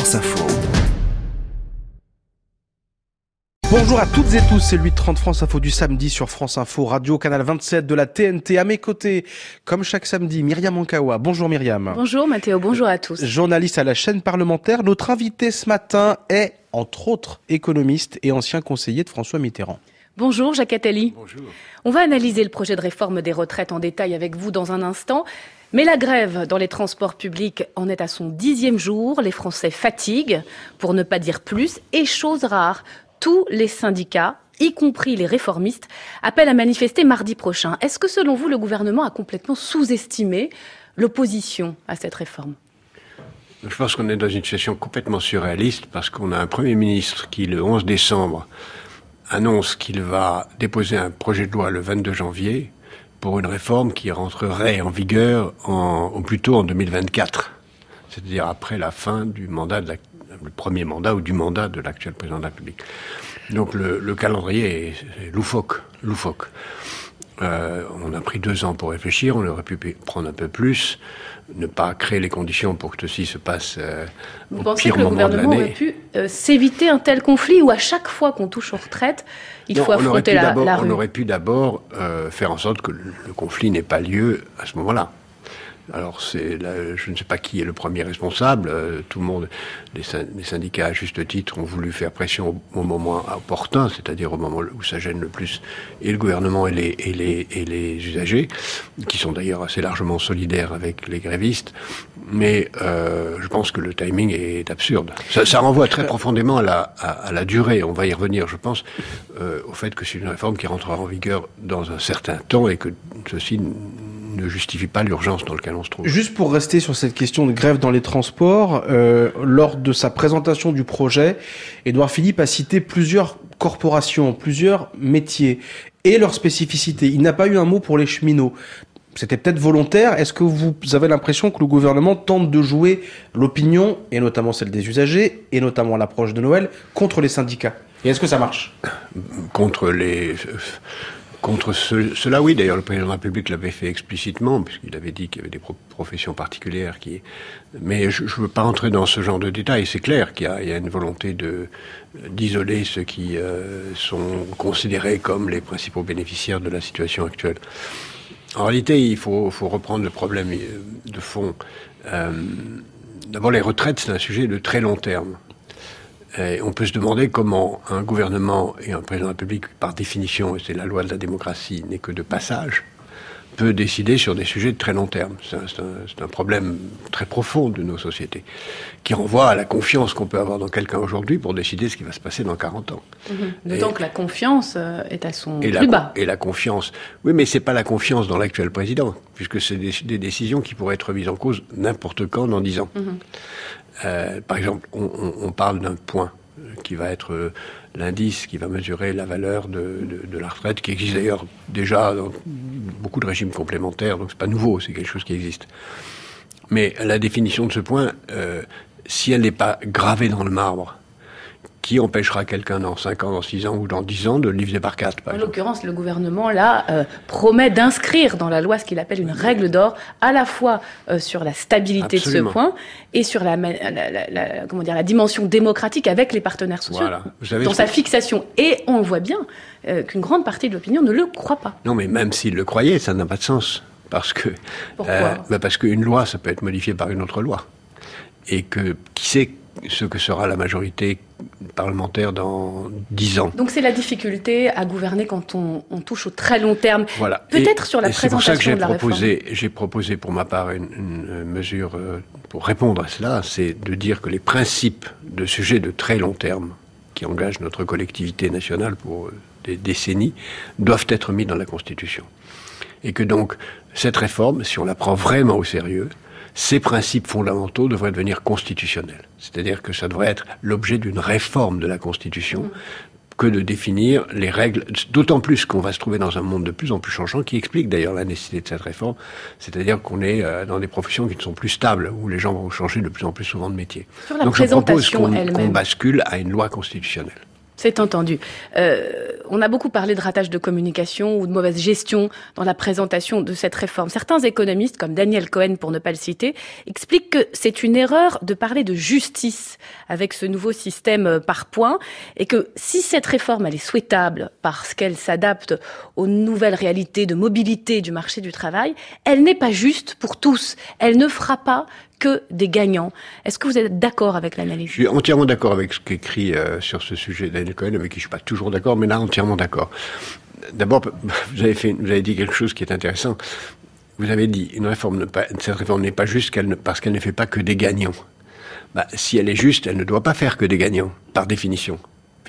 France Info. Bonjour à toutes et tous, c'est 8h30 France Info du samedi sur France Info, radio, canal 27 de la TNT. À mes côtés, comme chaque samedi, Myriam Ankawa. Bonjour Myriam. Bonjour Mathéo, bonjour à tous. Journaliste à la chaîne parlementaire, notre invité ce matin est, entre autres, économiste et ancien conseiller de François Mitterrand. Bonjour Jacques Attali. Bonjour. On va analyser le projet de réforme des retraites en détail avec vous dans un instant. Mais la grève dans les transports publics en est à son 10e jour. Les Français fatiguent, pour ne pas dire plus, et chose rare, tous les syndicats, y compris les réformistes, appellent à manifester mardi prochain. Est-ce que selon vous, le gouvernement a complètement sous-estimé l'opposition à cette réforme ? Je pense qu'on est dans une situation complètement surréaliste parce qu'on a un Premier ministre qui, le 11 décembre, annonce qu'il va déposer un projet de loi le 22 janvier pour une réforme qui rentrerait en vigueur au plus tôt en 2024, c'est-à-dire après la fin du mandat le premier mandat ou du mandat de l'actuel président de la République. Donc le calendrier est loufoque. On a pris 2 ans pour réfléchir, on aurait pu prendre un peu plus, ne pas créer les conditions pour que ceci se passe Vous au pensez pire que le moment de gouvernement l'année. aurait pu s'éviter un tel conflit où à chaque fois qu'on touche aux retraites, il faut affronter la rue? On aurait pu d'abord faire en sorte que le conflit n'ait pas lieu à ce moment-là. Alors je ne sais pas qui est le premier responsable. Tout le monde, les syndicats à juste titre ont voulu faire pression au moment opportun, c'est-à-dire au moment où ça gêne le plus et le gouvernement et les usagers, qui sont d'ailleurs assez largement solidaires avec les grévistes. Mais je pense que le timing est absurde. Ça renvoie très profondément à la durée. On va y revenir, je pense, au fait que c'est une réforme qui rentrera en vigueur dans un certain temps et que ceci ne justifie pas l'urgence dans laquelle on se trouve. Juste pour rester sur cette question de grève dans les transports, lors de sa présentation du projet, Édouard Philippe a cité plusieurs corporations, plusieurs métiers et leurs spécificités. Il n'a pas eu un mot pour les cheminots. C'était peut-être volontaire. Est-ce que vous avez l'impression que le gouvernement tente de jouer l'opinion, et notamment celle des usagers, et notamment à l'approche de Noël, contre les syndicats? Et est-ce que ça marche? Contre cela, oui. D'ailleurs, le président de la République l'avait fait explicitement, puisqu'il avait dit qu'il y avait des professions particulières qui... Mais je ne veux pas rentrer dans ce genre de détails. C'est clair qu'il y a une volonté d'isoler ceux qui sont considérés comme les principaux bénéficiaires de la situation actuelle. En réalité, il faut reprendre le problème de fond. D'abord, les retraites, c'est un sujet de très long terme. Et on peut se demander comment un gouvernement et un président de la République, par définition, et c'est la loi de la démocratie, n'est que de passage, peut décider sur des sujets de très long terme. C'est un problème très profond de nos sociétés, qui renvoie à la confiance qu'on peut avoir dans quelqu'un aujourd'hui pour décider ce qui va se passer dans 40 ans. D'autant que la confiance est à son plus bas. Et la confiance... Oui, mais c'est pas la confiance dans l'actuel président, puisque c'est des décisions qui pourraient être mises en cause n'importe quand dans 10 ans. Par exemple, on parle d'un point qui va être l'indice qui va mesurer la valeur de la retraite, qui existe d'ailleurs déjà dans beaucoup de régimes complémentaires, donc c'est pas nouveau, c'est quelque chose qui existe. Mais la définition de ce point, si elle n'est pas gravée dans le marbre, qui empêchera quelqu'un dans 5 ans, dans 6 ans ou dans 10 ans de le diviser par 4, par exemple. L'occurrence, le gouvernement, là, promet d'inscrire dans la loi ce qu'il appelle une règle d'or, à la fois sur la stabilité Absolument. de ce point et sur la dimension démocratique avec les partenaires sociaux, Voilà. Vous savez, dans sa fixation. Et on voit bien qu'une grande partie de l'opinion ne le croit pas. Non, mais même s'il le croyait, ça n'a pas de sens. Parce que, Pourquoi parce qu'une loi, ça peut être modifié par une autre loi. Et que, qui sait ce que sera la majorité parlementaire dans 10 ans. Donc c'est la difficulté à gouverner quand on touche au très long terme. Voilà. Peut-être sur la présentation de la réforme. J'ai proposé pour ma part une mesure pour répondre à cela, c'est de dire que les principes de sujets de très long terme, qui engagent notre collectivité nationale pour des décennies, doivent être mis dans la Constitution. Et que donc, cette réforme, si on la prend vraiment au sérieux, ces principes fondamentaux devraient devenir constitutionnels. C'est-à-dire que ça devrait être l'objet d'une réforme de la Constitution que de définir les règles, d'autant plus qu'on va se trouver dans un monde de plus en plus changeant, qui explique d'ailleurs la nécessité de cette réforme, c'est-à-dire qu'on est dans des professions qui ne sont plus stables, où les gens vont changer de plus en plus souvent de métier. Sur la Donc je propose présentation qu'on elle-même. bascule à une loi constitutionnelle. C'est entendu. On a beaucoup parlé de ratage de communication ou de mauvaise gestion dans la présentation de cette réforme. Certains économistes, comme Daniel Cohen pour ne pas le citer, expliquent que c'est une erreur de parler de justice avec ce nouveau système par points et que si cette réforme elle est souhaitable parce qu'elle s'adapte aux nouvelles réalités de mobilité du marché du travail, elle n'est pas juste pour tous. Elle ne fera pas que des gagnants. Est-ce que vous êtes d'accord avec l'analyse ? Je suis entièrement d'accord avec ce qu'écrit sur ce sujet Daniel Cohen, avec qui je suis pas toujours d'accord, mais là entièrement d'accord. D'abord, vous avez dit quelque chose qui est intéressant. Vous avez dit cette réforme n'est pas juste parce qu'elle ne fait pas que des gagnants. Si elle est juste, elle ne doit pas faire que des gagnants, par définition.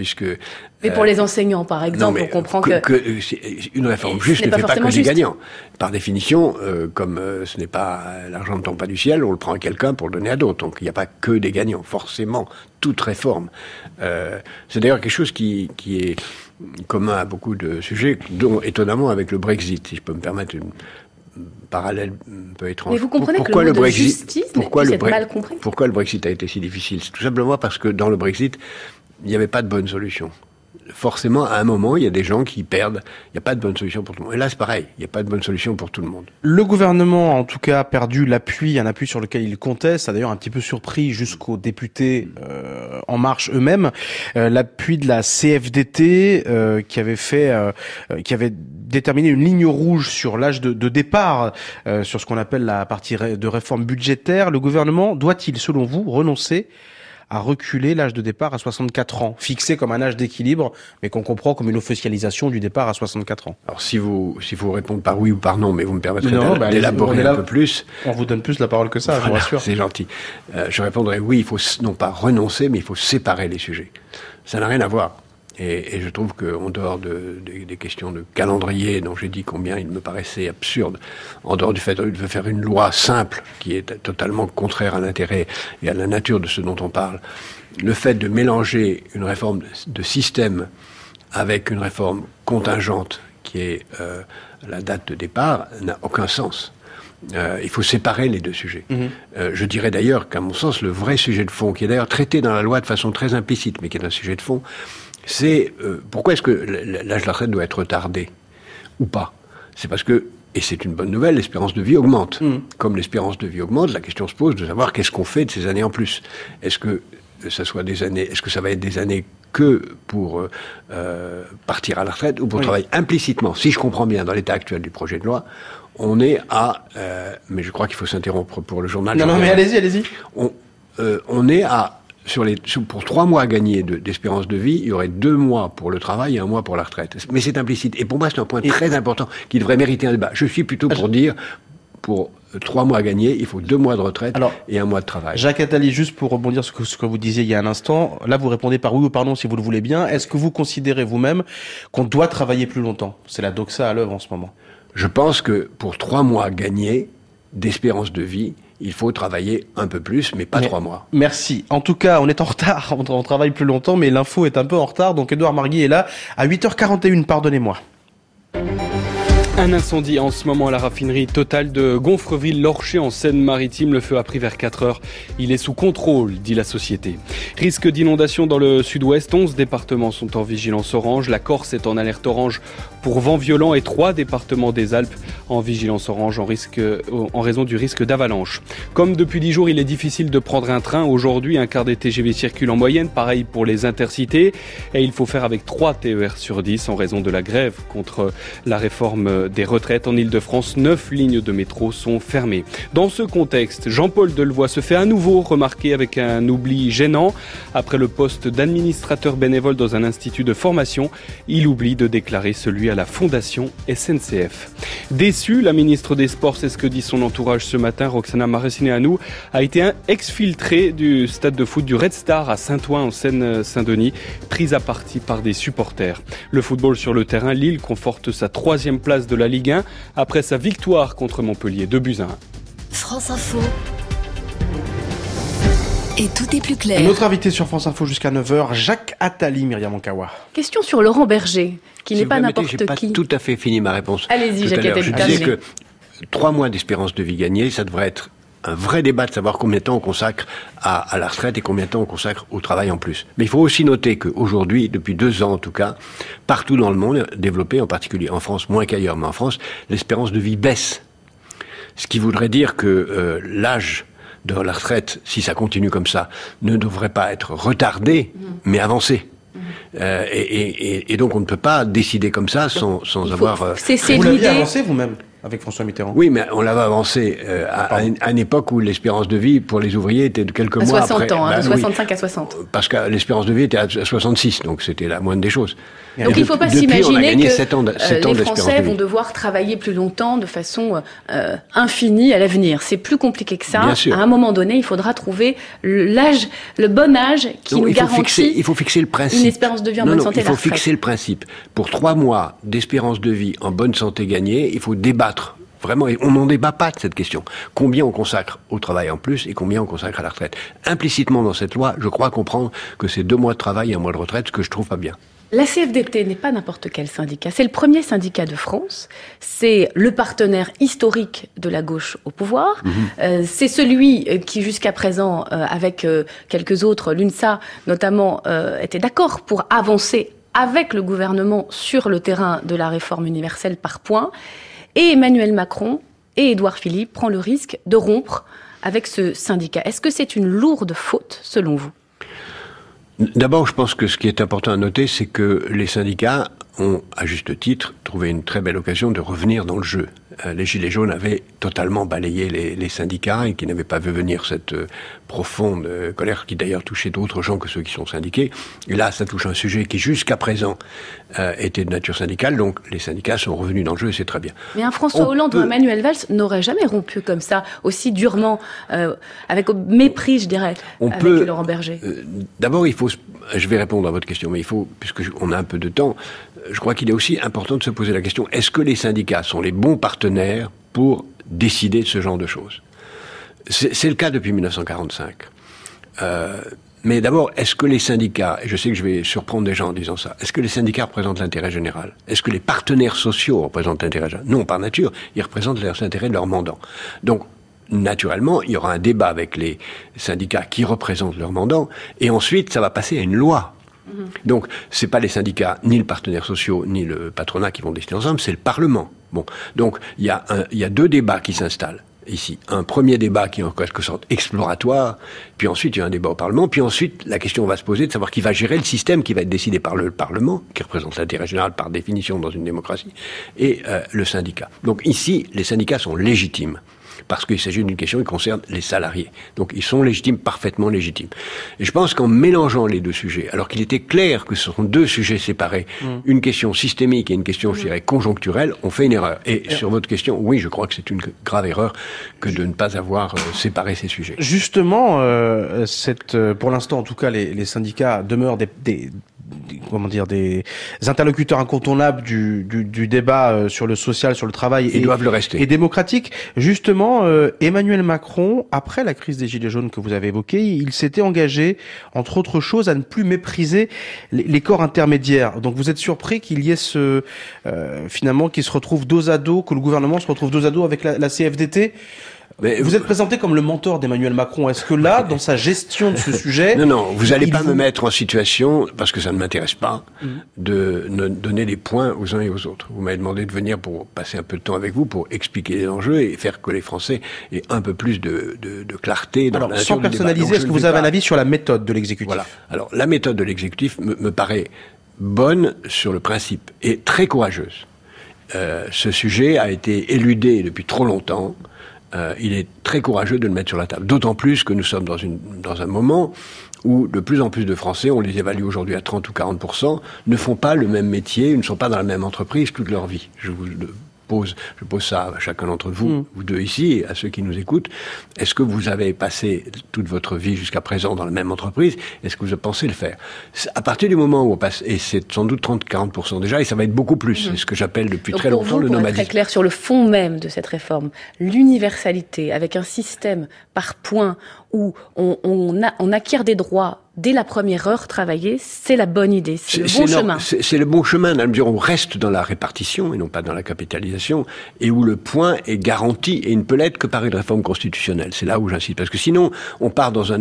Mais pour les enseignants, par exemple, on comprend que une réforme juste ne fait pas que des gagnants. Par définition, comme ce n'est pas l'argent ne tombe pas du ciel, on le prend à quelqu'un pour le donner à d'autres. Donc il n'y a pas que des gagnants. Forcément, toute réforme. C'est d'ailleurs quelque chose qui est commun à beaucoup de sujets, dont étonnamment avec le Brexit, si je peux me permettre une parallèle un peu étrange. Mais vous comprenez que le mot de justice puisse être mal compris. Pourquoi le Brexit a été si difficile ? C'est tout simplement parce que dans le Brexit, il n'y avait pas de bonne solution. Forcément, à un moment, il y a des gens qui perdent. Il n'y a pas de bonne solution pour tout le monde. Et là, c'est pareil. Il n'y a pas de bonne solution pour tout le monde. Le gouvernement, en tout cas, a perdu un appui sur lequel il comptait. Ça a d'ailleurs un petit peu surpris jusqu'aux députés En Marche eux-mêmes. L'appui de la CFDT qui avait déterminé une ligne rouge sur l'âge de départ, sur ce qu'on appelle la partie de réforme budgétaire. Le gouvernement doit-il, selon vous, renoncer à reculer l'âge de départ à 64 ans, fixé comme un âge d'équilibre, mais qu'on comprend comme une officialisation du départ à 64 ans. Alors si vous répondez par oui ou par non, mais vous me permettrez d'élaborer un peu plus. On vous donne plus la parole que ça, voilà, je vous rassure. C'est gentil. Je répondrai oui, il faut non pas renoncer, mais il faut séparer les sujets. Ça n'a rien à voir. Et je trouve qu'en dehors des questions de calendrier, dont j'ai dit combien il me paraissait absurde, en dehors du fait de faire une loi simple, qui est totalement contraire à l'intérêt et à la nature de ce dont on parle, le fait de mélanger une réforme de système avec une réforme contingente, qui est la date de départ, n'a aucun sens. Il faut séparer les deux sujets. Je dirais d'ailleurs qu'à mon sens, le vrai sujet de fond, qui est d'ailleurs traité dans la loi de façon très implicite, mais qui est un sujet de fond, c'est pourquoi est-ce que l'âge de la retraite doit être retardé ou pas ? C'est parce que, et c'est une bonne nouvelle, l'espérance de vie augmente. Comme l'espérance de vie augmente, la question se pose de savoir qu'est-ce qu'on fait de ces années en plus. Est-ce que ça va être des années que pour partir à la retraite ou pour travailler implicitement ? Si je comprends bien, dans l'état actuel du projet de loi, on est à... mais je crois qu'il faut s'interrompre pour le journal. Non, mais allez-y. On est à... Pour 3 mois à gagner d'espérance de vie, il y aurait 2 mois pour le travail et 1 mois pour la retraite. Mais c'est implicite. Et pour moi, c'est un point très important qui devrait mériter un débat. Je suis plutôt pour dire, pour 3 mois à gagner, il faut 2 mois de retraite et 1 mois de travail. Jacques Attali, juste pour rebondir sur ce que vous disiez il y a un instant, là vous répondez par oui ou par non si vous le voulez bien. Est-ce que vous considérez vous-même qu'on doit travailler plus longtemps ? C'est la doxa à l'œuvre en ce moment. Je pense que pour 3 mois à gagner d'espérance de vie, il faut travailler un peu plus, mais pas 3 mois. Merci. En tout cas, on est en retard. On travaille plus longtemps, mais l'info est un peu en retard. Donc, Édouard Marguy est là à 8h41, pardonnez-moi. Un incendie en ce moment à la raffinerie Total de Gonfreville-Lorcher en Seine-Maritime. Le feu a pris vers 4h. Il est sous contrôle, dit la société. Risque d'inondation dans le sud-ouest. 11 départements sont en vigilance orange. La Corse est en alerte orange pour vent violent et 3 départements des Alpes en vigilance orange en raison du risque d'avalanche. Comme depuis 10 jours, il est difficile de prendre un train. Aujourd'hui, un quart des TGV circulent en moyenne. Pareil pour les intercités. Et il faut faire avec 3 TER sur 10 en raison de la grève contre la réforme des retraites. En Ile-de-France, 9 lignes de métro sont fermées. Dans ce contexte, Jean-Paul Delevoye se fait à nouveau remarquer avec un oubli gênant. Après le poste d'administrateur bénévole dans un institut de formation, il oublie de déclarer celui à la Fondation SNCF. Déçue, la ministre des Sports, c'est ce que dit son entourage ce matin, Roxana Maracineanu, a été exfiltrée du stade de foot du Red Star à Saint-Ouen en Seine-Saint-Denis, prise à partie par des supporters. Le football sur le terrain, Lille conforte sa 3e place de la Ligue 1 après sa victoire contre Montpellier, 2-1. France Info. Et tout est plus clair. Notre invité sur France Info jusqu'à 9h, Jacques Attali, Myriam Ankawa. Question sur Laurent Berger, qui n'est pas n'importe qui. J'ai pas tout à fait fini ma réponse. Allez-y, Jacques Attali. Je disais que 3 mois d'espérance de vie gagnée, ça devrait être un vrai débat de savoir combien de temps on consacre à la retraite et combien de temps on consacre au travail en plus. Mais il faut aussi noter qu'aujourd'hui, depuis 2 ans en tout cas, partout dans le monde, développé en particulier en France, moins qu'ailleurs, mais en France, l'espérance de vie baisse. Ce qui voudrait dire que l'âge de la retraite, si ça continue comme ça, ne devrait pas être retardé, mais avancé. Et donc on ne peut pas décider comme ça sans avoir... Vous l'aviez avancé vous-même avec François Mitterrand. Oui, mais on l'avait avancé à une époque où l'espérance de vie pour les ouvriers était de quelques mois après. 60 ans, de 65 à 60. Parce que l'espérance de vie était à 66, donc c'était la moindre des choses. Donc il ne faut pas s'imaginer que 7 ans les Français vont devoir travailler plus longtemps de façon infinie à l'avenir. C'est plus compliqué que ça. À un moment donné, il faudra trouver le bon âge qui nous garantit il faut fixer le principe. Une espérance de vie en bonne santé. Il faut fixer le principe. Pour 3 mois d'espérance de vie en bonne santé gagnée, il faut débattre. Vraiment, on n'en débat pas de cette question. Combien on consacre au travail en plus et combien on consacre à la retraite. Implicitement dans cette loi, je crois comprendre que c'est 2 mois de travail et 1 mois de retraite, ce que je trouve pas bien. La CFDT n'est pas n'importe quel syndicat. C'est le premier syndicat de France. C'est le partenaire historique de la gauche au pouvoir. C'est celui qui, jusqu'à présent, avec quelques autres, l'UNSA notamment, était d'accord pour avancer avec le gouvernement sur le terrain de la réforme universelle par points. Et Emmanuel Macron et Édouard Philippe prennent le risque de rompre avec ce syndicat. Est-ce que c'est une lourde faute, selon vous ? D'abord, je pense que ce qui est important à noter, c'est que les syndicats ont, à juste titre, trouvé une très belle occasion de revenir dans le jeu. Les Gilets jaunes avaient totalement balayé les syndicats et qui n'avaient pas vu venir cette profonde colère qui d'ailleurs touchait d'autres gens que ceux qui sont syndiqués. Et là, ça touche un sujet qui jusqu'à présent était de nature syndicale, donc les syndicats sont revenus dans le jeu et c'est très bien. Mais un François Hollande ou un Manuel Valls n'aurait jamais rompu comme ça, aussi durement, avec mépris, je dirais, avec Laurent Berger. D'abord, je vais répondre à votre question, mais puisqu'on a un peu de temps, je crois qu'il est aussi important de se poser la question, est-ce que les syndicats sont les bons partenaires pour décider de ce genre de choses ? C'est le cas depuis 1945. Mais d'abord, est-ce que les syndicats, et je sais que je vais surprendre des gens en disant ça, est-ce que les syndicats représentent l'intérêt général ? Est-ce que les partenaires sociaux représentent l'intérêt général ? Non, par nature, ils représentent l'intérêt de leurs mandants. Donc, naturellement, il y aura un débat avec les syndicats qui représentent leurs mandants, et ensuite, ça va passer à une loi. Donc, c'est pas les syndicats, ni le partenaire social, ni le patronat qui vont décider ensemble, c'est le Parlement. Bon, donc il y a 2 débats qui s'installent ici. Un premier débat qui est en quelque sorte exploratoire, puis ensuite il y a un débat au Parlement, puis ensuite la question va se poser de savoir qui va gérer le système qui va être décidé par le Parlement, qui représente l'intérêt général par définition dans une démocratie, et le syndicat. Donc ici, les syndicats sont légitimes. Parce qu'il s'agit d'une question qui concerne les salariés. Donc ils sont légitimes, parfaitement légitimes. Et je pense qu'en mélangeant les 2 sujets, alors qu'il était clair que ce sont 2 sujets séparés, une question systémique et une question, je dirais, conjoncturelle, on fait une erreur. Et sur votre question, oui, je crois que c'est une grave erreur que de ne pas avoir séparé ces sujets. Justement, pour l'instant, en tout cas, les syndicats demeurent des interlocuteurs incontournables du débat sur le social, sur le travail. Ils doivent le rester. Et démocratique. Justement, Emmanuel Macron, après la crise des Gilets jaunes que vous avez évoquée, il s'était engagé, entre autres choses, à ne plus mépriser les corps intermédiaires. Donc vous êtes surpris qu'il y ait finalement, qu'il se retrouve dos à dos, que le gouvernement se retrouve dos à dos avec la CFDT? Mais vous êtes présenté comme le mentor d'Emmanuel Macron. Est-ce que là, dans sa gestion de ce sujet... Non, vous n'allez pas me mettre en situation, parce que ça ne m'intéresse pas, de donner les points aux uns et aux autres. Vous m'avez demandé de venir pour passer un peu de temps avec vous, pour expliquer les enjeux et faire que les Français aient un peu plus de clarté dans la nature du débat. Sans personnaliser, est-ce que vous avez un avis sur la méthode de l'exécutif ? Voilà. Alors, la méthode de l'exécutif me paraît bonne sur le principe et très courageuse. Ce sujet a été éludé depuis trop longtemps. Il est très courageux de le mettre sur la table. D'autant plus que nous sommes dans un moment où de plus en plus de Français, on les évalue aujourd'hui à 30 ou 40%, ne font pas le même métier, ne sont pas dans la même entreprise toute leur vie. Je pose ça à chacun d'entre vous, vous 2 ici, et à ceux qui nous écoutent. Est-ce que vous avez passé toute votre vie jusqu'à présent dans la même entreprise ? Est-ce que vous pensez le faire ? À partir du moment où on passe, et c'est sans doute 30-40% déjà, et ça va être beaucoup plus, c'est ce que j'appelle depuis très longtemps le nomadisme. Pour être très clair sur le fond même de cette réforme, l'universalité, avec un système par points où on acquiert des droits dès la première heure, travailler, c'est la bonne idée, c'est le bon chemin. C'est le bon chemin, dans la mesure où on reste dans la répartition et non pas dans la capitalisation, et où le point est garanti et il ne peut l'être que par une réforme constitutionnelle. C'est là où j'insiste, parce que sinon, on part dans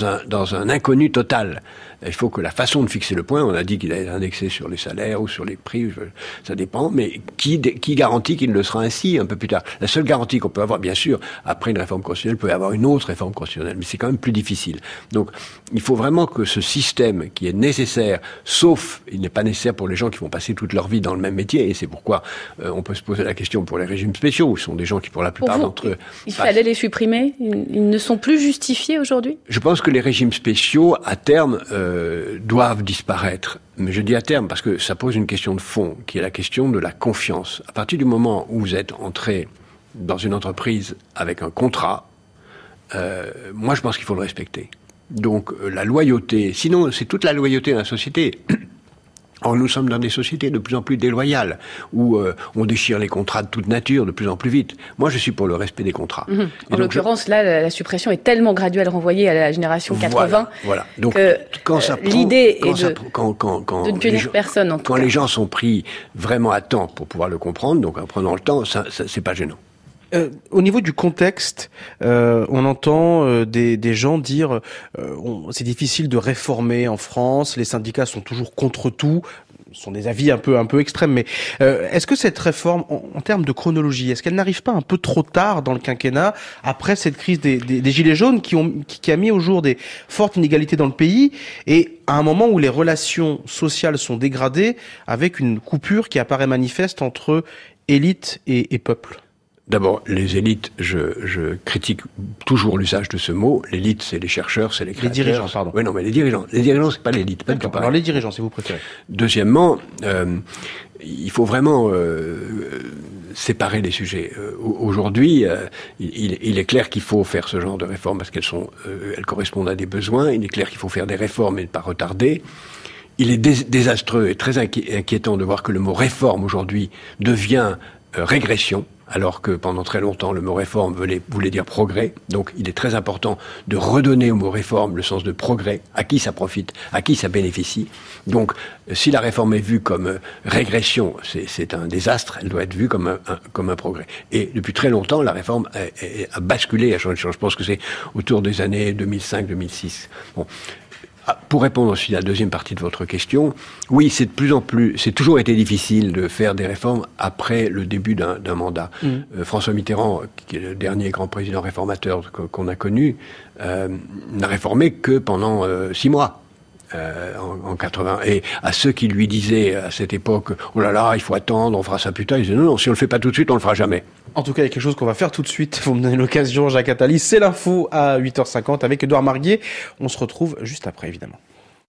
un inconnu total. Il faut que la façon de fixer le point, on a dit qu'il est indexé sur les salaires ou sur les prix, ça dépend, mais qui garantit qu'il ne le sera ainsi un peu plus tard? La seule garantie qu'on peut avoir, bien sûr, après une réforme constitutionnelle, peut y avoir une autre réforme constitutionnelle, mais c'est quand même plus difficile. Donc, il faut vraiment que ce système qui est nécessaire, sauf, il n'est pas nécessaire pour les gens qui vont passer toute leur vie dans le même métier, et c'est pourquoi on peut se poser la question pour les régimes spéciaux, où ce sont des gens qui, pour la plupart d'entre eux... Il fallait les supprimer? Ils ne sont plus justifiés aujourd'hui? Je pense que les régimes spéciaux, à terme, doivent disparaître. Mais je dis à terme parce que ça pose une question de fond, qui est la question de la confiance. À partir du moment où vous êtes entré dans une entreprise avec un contrat, moi je pense qu'il faut le respecter. Donc la loyauté, sinon c'est toute la loyauté dans la société. Or, nous sommes dans des sociétés de plus en plus déloyales, où on déchire les contrats de toute nature de plus en plus vite. Moi, je suis pour le respect des contrats. En l'occurrence, là, la suppression est tellement graduelle, renvoyée à la génération 80, voilà. Donc, que quand ça prend, l'idée est de ne punir personne, en tout cas. Quand les gens sont pris vraiment à temps pour pouvoir le comprendre, donc en prenant le temps, ça c'est pas gênant. Au niveau du contexte, on entend des gens dire c'est difficile de réformer en France, les syndicats sont toujours contre tout. Ce sont des avis un peu extrêmes, mais est-ce que cette réforme, en termes de chronologie, est-ce qu'elle n'arrive pas un peu trop tard dans le quinquennat, après cette crise des Gilets jaunes qui a mis au jour des fortes inégalités dans le pays, et à un moment où les relations sociales sont dégradées, avec une coupure qui apparaît manifeste entre élite et peuple? D'abord, les élites, je critique toujours l'usage de ce mot. L'élite, c'est les chercheurs, c'est les créateurs. Les dirigeants, pardon. Oui, non, mais les dirigeants, c'est pas l'élite. Alors les dirigeants, si vous préférez. Deuxièmement, il faut vraiment séparer les sujets. Aujourd'hui, il est clair qu'il faut faire ce genre de réformes parce elles correspondent à des besoins. Il est clair qu'il faut faire des réformes et ne pas retarder. Il est désastreux et très inquiétant de voir que le mot réforme aujourd'hui devient régression, alors que pendant très longtemps, le mot réforme voulait dire progrès. Donc, il est très important de redonner au mot réforme le sens de progrès, à qui ça profite, à qui ça bénéficie. Donc, si la réforme est vue comme régression, c'est un désastre, elle doit être vue comme un progrès. Et depuis très longtemps, la réforme a basculé, a changé. Je pense que c'est autour des années 2005-2006. Bon. Pour répondre aussi à la deuxième partie de votre question, oui, c'est toujours été difficile de faire des réformes après le début d'un mandat. François Mitterrand, qui est le dernier grand président réformateur qu'on a connu, n'a réformé que pendant 6 mois. En 80. Et à ceux qui lui disaient à cette époque, oh là là, il faut attendre, on fera ça plus tard, ils disaient non, si on le fait pas tout de suite, on le fera jamais. En tout cas, il y a quelque chose qu'on va faire tout de suite. Vous me donnez l'occasion, Jacques Attali. C'est l'info à 8h50 avec Édouard Marguier. On se retrouve juste après, évidemment.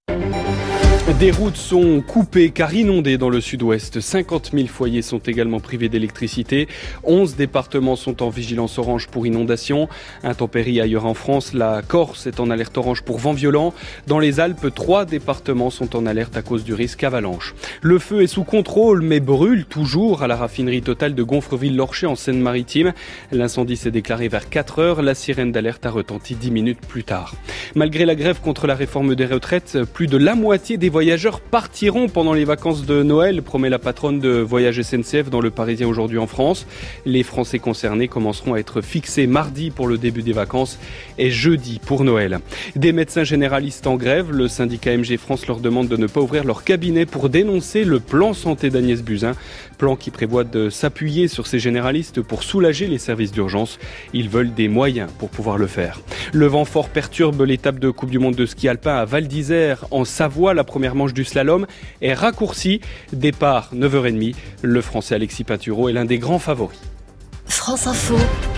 Des routes sont coupées car inondées dans le sud-ouest. 50 000 foyers sont également privés d'électricité. 11 départements sont en vigilance orange pour inondation. Intempéries ailleurs en France. La Corse est en alerte orange pour vent violent. Dans les Alpes, 3 départements sont en alerte à cause du risque avalanche. Le feu est sous contrôle mais brûle toujours à la raffinerie Total de Gonfreville-Lorcher en Seine-Maritime. L'incendie s'est déclaré vers 4 heures. La sirène d'alerte a retenti 10 minutes plus tard. Malgré la grève contre la réforme des retraites, plus de la moitié des voyageurs partiront pendant les vacances de Noël, promet la patronne de Voyage SNCF dans Le Parisien aujourd'hui en France. Les Français concernés commenceront à être fixés mardi pour le début des vacances et jeudi pour Noël. Des médecins généralistes en grève, le syndicat MG France leur demande de ne pas ouvrir leur cabinet pour dénoncer le plan santé d'Agnès Buzyn. Plan qui prévoit de s'appuyer sur ces généralistes pour soulager les services d'urgence. Ils veulent des moyens pour pouvoir le faire. Le vent fort perturbe l'étape de Coupe du Monde de ski alpin à Val d'Isère en Savoie. La première manche du slalom est raccourcie. Départ 9h30. Le Français Alexis Pinturo est l'un des grands favoris. France Info.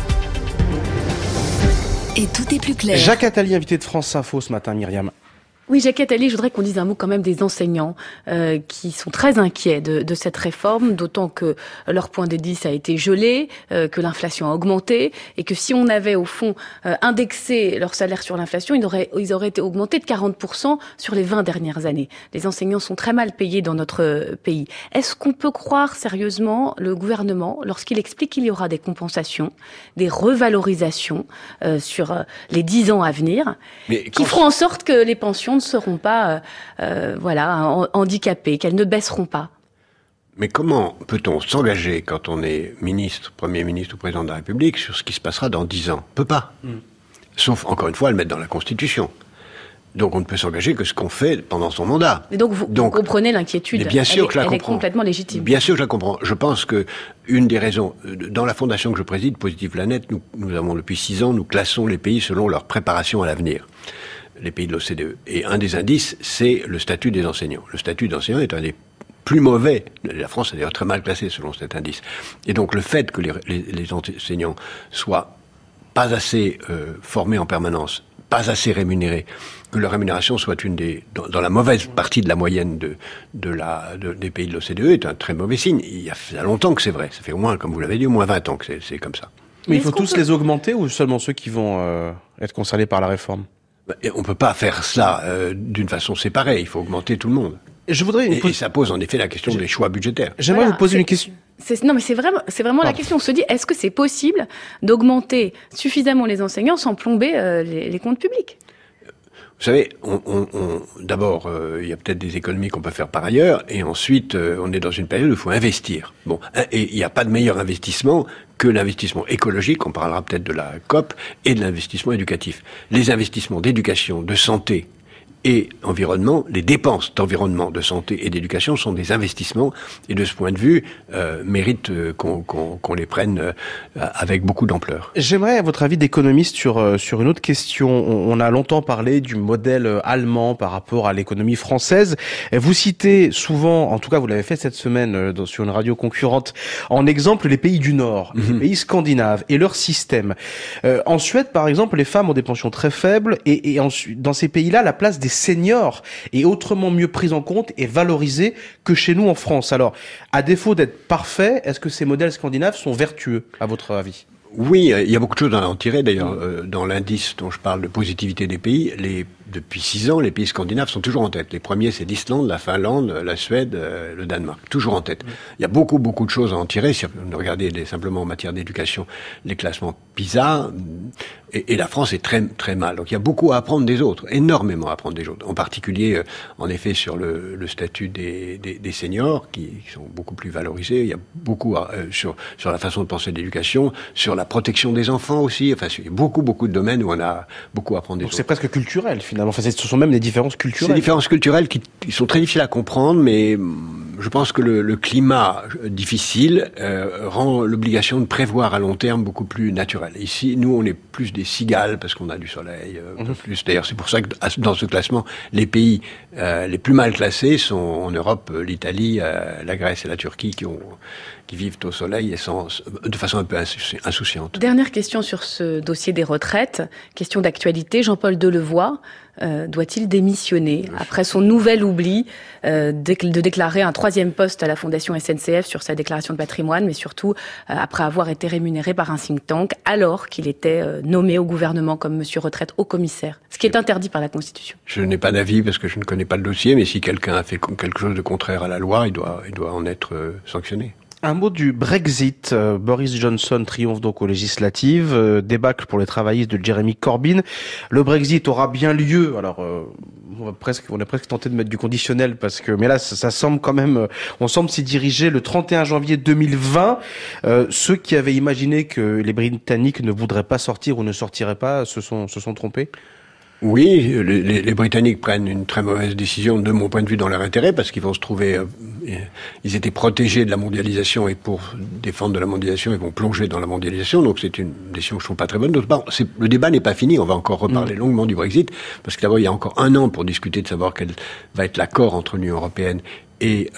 Et tout est plus clair. Jacques Attali, invité de France Info ce matin, Myriam. Oui, Jacques Attali, je voudrais qu'on dise un mot quand même des enseignants qui sont très inquiets de cette réforme, d'autant que leur point d'indice a été gelé, que l'inflation a augmenté et que si on avait au fond indexé leur salaire sur l'inflation, ils auraient été augmentés de 40% sur les 20 dernières années. Les enseignants sont très mal payés dans notre pays. Est-ce qu'on peut croire sérieusement le gouvernement lorsqu'il explique qu'il y aura des compensations, des revalorisations sur les 10 ans à venir, qui feront en sorte que les pensions ne seront pas handicapées, qu'elles ne baisseront pas. Mais comment peut-on s'engager quand on est ministre, Premier ministre ou Président de la République sur ce qui se passera dans 10 ans ? On peut pas. Sauf, encore une fois, à le mettre dans la Constitution. Donc on ne peut s'engager que ce qu'on fait pendant son mandat. Et donc vous comprenez l'inquiétude, bien sûr elle est complètement légitime. Bien sûr que je la comprends. Je pense que une des raisons, dans la fondation que je préside, Positive Planète, nous avons depuis 6 ans, nous classons les pays selon leur préparation à l'avenir. Les pays de l'OCDE. Et un des indices, c'est le statut des enseignants. Le statut des enseignants est un des plus mauvais. La France est d'ailleurs très mal classée selon cet indice. Et donc le fait que les enseignants soient pas assez formés en permanence, pas assez rémunérés, que leur rémunération soit dans la mauvaise partie de la moyenne des pays de l'OCDE est un très mauvais signe. Il y a longtemps que c'est vrai. Ça fait au moins, comme vous l'avez dit, au moins 20 ans que c'est comme ça. Mais il faut tous les augmenter ou seulement ceux qui vont être concernés par la réforme ? Et on peut pas faire cela d'une façon séparée. Il faut augmenter tout le monde. Et ça pose en effet la question des choix budgétaires. J'aimerais vous poser une question. Non, mais c'est vraiment la question. On se dit, est-ce que c'est possible d'augmenter suffisamment les enseignants sans plomber les comptes publics ? Vous savez, d'abord, il y a peut-être des économies qu'on peut faire par ailleurs, et ensuite, on est dans une période où il faut investir. Bon, et il n'y a pas de meilleur investissement que l'investissement écologique, on parlera peut-être de la COP, et de l'investissement éducatif. Les investissements d'éducation, de santé et environnement, les dépenses d'environnement, de santé et d'éducation sont des investissements, et de ce point de vue, méritent qu'on les prenne avec beaucoup d'ampleur. J'aimerais, à votre avis d'économiste, sur une autre question. On a longtemps parlé du modèle allemand par rapport à l'économie française. Vous citez souvent, en tout cas vous l'avez fait cette semaine sur une radio concurrente, en exemple les pays du Nord, les pays scandinaves et leur système. En Suède, par exemple, les femmes ont des pensions très faibles, et ensuite, dans ces pays-là, la place des seniors est autrement mieux prise en compte et valorisée que chez nous en France. Alors, à défaut d'être parfait, est-ce que ces modèles scandinaves sont vertueux, à votre avis ? Oui, il y a beaucoup de choses à en tirer. D'ailleurs, dans l'indice dont je parle de positivité des pays, depuis 6 ans, les pays scandinaves sont toujours en tête. Les premiers, c'est l'Islande, la Finlande, la Suède, le Danemark. Toujours en tête. Il y a beaucoup de choses à en tirer. Si vous regardez simplement en matière d'éducation, les classements PISA, et la France est très, très mal. Donc il y a beaucoup à apprendre des autres. Énormément à apprendre des autres. En particulier, en effet, sur le statut des seniors, qui sont beaucoup plus valorisés. Il y a beaucoup sur la façon de penser l'éducation, sur la protection des enfants aussi. Enfin, il y a beaucoup de domaines où on a beaucoup à apprendre des autres. Donc c'est presque culturel, finalement. Enfin, ce sont même des différences culturelles. C'est des différences culturelles qui sont très difficiles à comprendre, mais je pense que le climat difficile rend l'obligation de prévoir à long terme beaucoup plus naturelle. Ici, nous, on est plus des cigales parce qu'on a du soleil, un peu plus. D'ailleurs, c'est pour ça que dans ce classement, les pays les plus mal classés sont en Europe, l'Italie, la Grèce et la Turquie qui vivent au soleil et de façon un peu insouciante. Dernière question sur ce dossier des retraites, question d'actualité. Jean-Paul Delevoye doit-il démissionner après son nouvel oubli de déclarer un 3e poste à la Fondation SNCF sur sa déclaration de patrimoine, mais surtout après avoir été rémunéré par un think tank alors qu'il était nommé au gouvernement comme monsieur retraite haut commissaire, ce qui est interdit par la Constitution. Je n'ai pas d'avis parce que je ne connais pas le dossier, mais si quelqu'un a fait quelque chose de contraire à la loi, il doit en être sanctionné. Un mot du Brexit. Boris Johnson triomphe donc aux législatives. Débâcle pour les travaillistes de Jeremy Corbyn. Le Brexit aura bien lieu. Alors, on est presque tenté de mettre du conditionnel mais là, ça semble quand même, on semble s'y diriger le 31 janvier 2020. Ceux qui avaient imaginé que les Britanniques ne voudraient pas sortir ou ne sortiraient pas se sont trompés. Oui, les Britanniques prennent une très mauvaise décision de mon point de vue dans leur intérêt parce qu'ils vont se trouver, ils étaient protégés de la mondialisation et pour défendre de la mondialisation, ils vont plonger dans la mondialisation. Donc c'est une décision que je trouve pas très bonne. D'autre part, le débat n'est pas fini. On va encore reparler longuement du Brexit parce que d'abord il y a encore 1 an pour discuter de savoir quel va être l'accord entre l'Union européenne et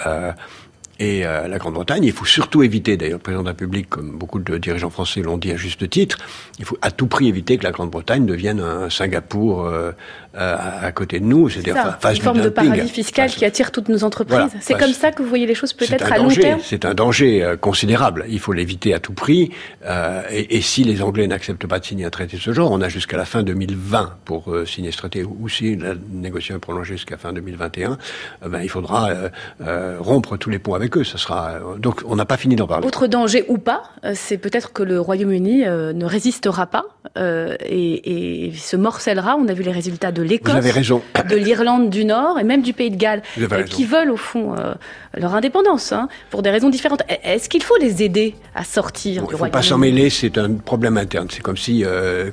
la Grande-Bretagne. Il faut surtout éviter, d'ailleurs, le président de la République, comme beaucoup de dirigeants français l'ont dit à juste titre, il faut à tout prix éviter que la Grande-Bretagne devienne un Singapour à côté de nous. C'est une forme de paradis fiscal qui attire toutes nos entreprises. Voilà, c'est comme ça que vous voyez les choses peut-être à long terme. C'est un danger considérable. Il faut l'éviter à tout prix. Et si les Anglais n'acceptent pas de signer un traité de ce genre, on a jusqu'à la fin 2020 pour signer ce traité, ou si la négociation est prolongée jusqu'à fin 2021, il faudra rompre tous les ponts avec avec eux. Ça sera donc on n'a pas fini d'en parler. Autre danger ou pas, c'est peut-être que le Royaume-Uni ne résistera pas et se morcellera. On a vu les résultats de l'Écosse, vous avez raison, de l'Irlande du Nord et même du Pays de Galles, qui veulent au fond leur indépendance pour des raisons différentes. Est-ce qu'il faut les aider à sortir du Royaume-Uni ? Il ne faut pas s'en mêler, c'est un problème interne. C'est comme si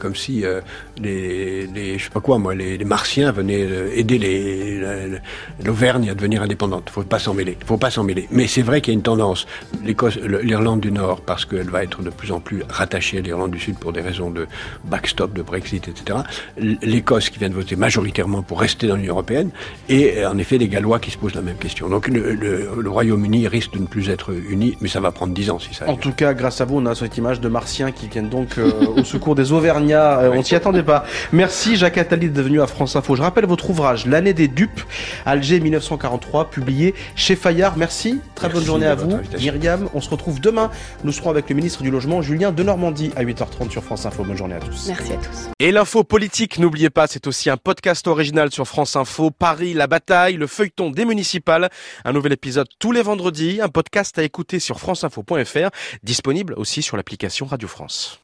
les Martiens venaient aider l'Auvergne à devenir indépendante. Il ne faut pas s'en mêler. Mais c'est vrai qu'il y a une tendance. L'Irlande du Nord, parce qu'elle va être de plus en plus rattachée à l'Irlande du Sud pour des raisons de backstop, de Brexit, etc. L'Écosse qui vient de voter majoritairement pour rester dans l'Union européenne. Et en effet, les Gallois qui se posent la même question. Donc le Royaume-Uni risque de ne plus être uni, mais ça va prendre 10 ans si ça arrive. En tout cas, grâce à vous, on a cette image de Martiens qui viennent donc au secours des Auvergnats. On s'y attendait pas. Merci Jacques Attali d'être venu à France Info. Je rappelle votre ouvrage, L'année des dupes, Alger 1943, publié chez Fayard. Merci. Très bonne journée à vous. Myriam, on se retrouve demain. Nous serons avec le ministre du Logement, Julien Denormandie, à 8h30 sur France Info. Bonne journée à tous. Merci à tous. Et l'info politique, n'oubliez pas, c'est aussi un podcast original sur France Info. Paris, la bataille, le feuilleton des municipales. Un nouvel épisode tous les vendredis. Un podcast à écouter sur franceinfo.fr. Disponible aussi sur l'application Radio France.